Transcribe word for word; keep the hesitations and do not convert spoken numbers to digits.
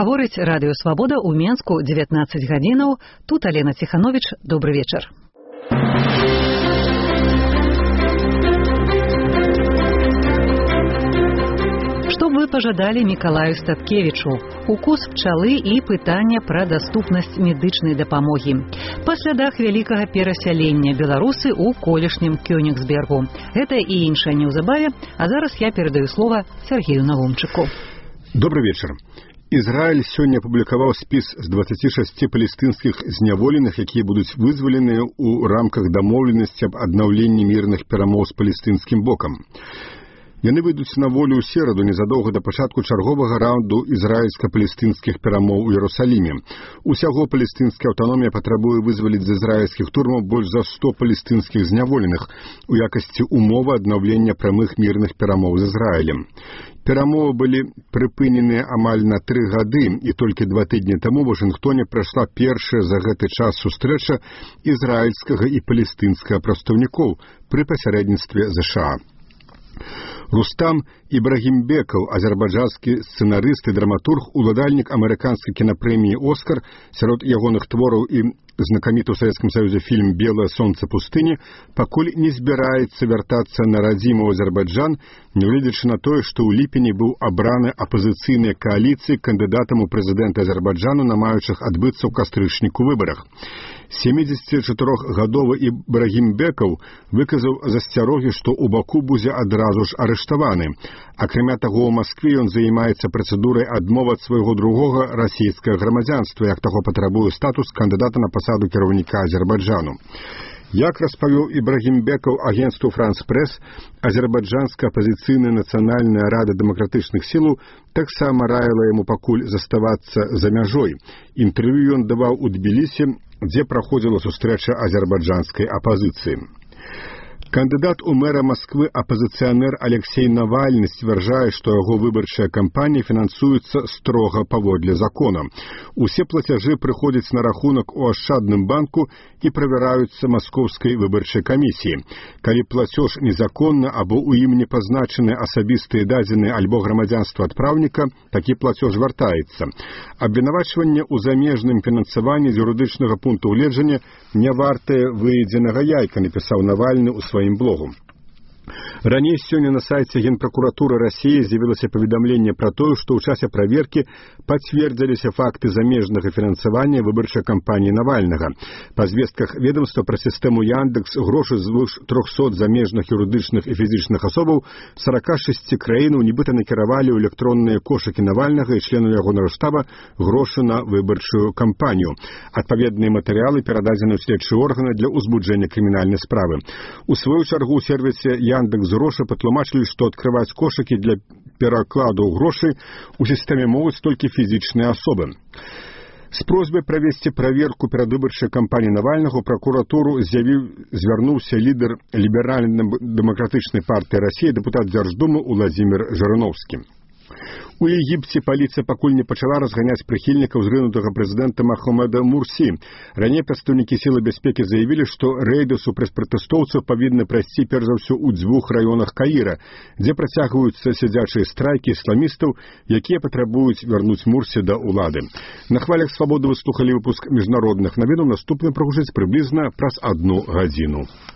Гаворыць радыё Свабода ў Менску дзевятнаццаць гадзінаў. Тут Алена Ціхановіч. Добры вечар. Што б вы пажадалі Мікалаю Статкевічу? Укус пчалы і пытанне пра даступнасць медычнай дапамогі. Па слядах вялікага перасялення беларусы ў колішнім Кёнігсбергу. Гэта і іншае неўзабаве, а зараз я перадаю слова Сергею Навумчыку. Добрый вечар. Ізраіль сёння апублікаваў спіс з дваццаці шасці палестынскіх зняволеных, якія будуць вызваленыя ў рамках дамоўленасці аб аднаўленні мірных перамоў з палестынскім бокам. Яны выйдуць на волю ў сераду незадоўга да пачатку чарговага раунду ізраільска-палестынскіх перамоў у Іерусаліме. Усяго палестынская аўтаномія патрабуе вызваліць з ізраільскіх турмаў больш за сто палестынскіх зняволеных у якасці умовы аднаўлення прамых мірных перамоў з Ізраілем. Перамовы былі прыпыненыя амаль на тры гады, і толькі два тыдні таму ў Вашынгтоне прайшла першая за гэты час сустрэча ізраільскага і палестынскага прадстаўнікоў пры пасярэдніцтве ЗША. Рустам Ібрагімбекаў, азербайджанскі сцэнарыст і драматург, уладальнік амерыканскай кінапрэміі «Оскар», сярод ягоных твораў і знакаміты ў Савецкім Саюзе фільм «Белае сонца пустыні», пакуль не збіраецца вяртацца на радзіму ў Азербайджан, нягледзячы на тое, што ў ліпені быў абраны апазіцыйнай кааліцыі кандыдатам у прэзідэнта Азербайджану на маючых адбыцца ў кастрычніку выбарах. семидзесятичатырохгадовы Ібрагімбекаў выказаў засцярогі, што ў Баку будзе адразу ж арыштаваны. Акрамя таго, ў Маскве ён займаецца працэдурай адмовы ад свайго другога расійскага грамадзянства, як таго патрабуе статус кандыдата на пасаду кіраўніка Азербайджану. Як распавёў Ібрагімбекаў агенцтву «Франс Прэс», азербайджанская апазіцыйная нацыянальная рада дэмакратычных сілаў таксама раіла яму пакуль заставацца за мяжой. Інтэрв'ю ён даваў у Тбілісі, дзе праходзіла сустрэча азербайджанскай апазіцыі. Кандыдат у мэра Масквы апазіцыянер Алексей Навальны сцвярджае, што яго выбарчая кампанія фінансуецца строга паводле закона. Усе плацяжы прыходзяць на рахунак у Ашчадным банку і правяраюцца маскоўскай выбарчай камісіі. Калі плацёж незаконны або ў ім не пазначаны асабістыя дадзеныя альбо грамадзянства адпраўніка, такі плацёж вяртаецца. Абвінавачванне ў замежным фінансаванні з юрыдычнага пункту гледжання не вартае выедзенага яйка, напісаў Навальны ў сваім блогу. Раней сёння на сайце Генпракуратуры Расіі з'явілася паведамленне пра тое, што ў часе праверкі пацвердзіліся факты замежнага фінансавання выбарчай кампаніі Навальнага. Па звестках ведомства пра сістэму Яндекс грошы звыш трохсот замежных юрыдычных і фізічных асобаў сорока шасці краінаў нібыта накіравалі ў электронныя кошыкі Навальнага і членаў ягонага штаба грошы на выбарчую кампанію. Адпаведныя матэрыялы перададзены ў следчыя органы для ўзбуджэння крымінальнай справы. У сваю чаргу ў сервісе Яндекс грошы патлумачылі, што адкрываць кошыкі для перакладу грошай у сістэме могуць толькі фізічныя асобы. З просьбай правесці праверку перадвыбарчай кампаніі Навальнага ў пракуратуру з'явіў звярнуўся лідар ліберальна-дэмакратычнай партыі Расіі, дэпутат Дзярждумы Уладзімір Жырыноўскі. У Егіпце паліцыя пакуль не пачала разганяць прыхільнікаў зрынутага прэзідэнта Махамеда Мурсі. Раней прадстаўнікі сілы бяспекі заявілі, што рэйды супраць пратэстоўцаў павінны прайсці перш за ўсё ў дзвюх раёнах Каіра, дзе працягваюцца сядзячыя страйкі ісламістаў, якія патрабуюць вярнуць Мурсі да ўлады. На хвалях Свабоды вы слухалі выпуск міжнародных навінаў, наступны прагучыць прыблізна праз адну гадзіну.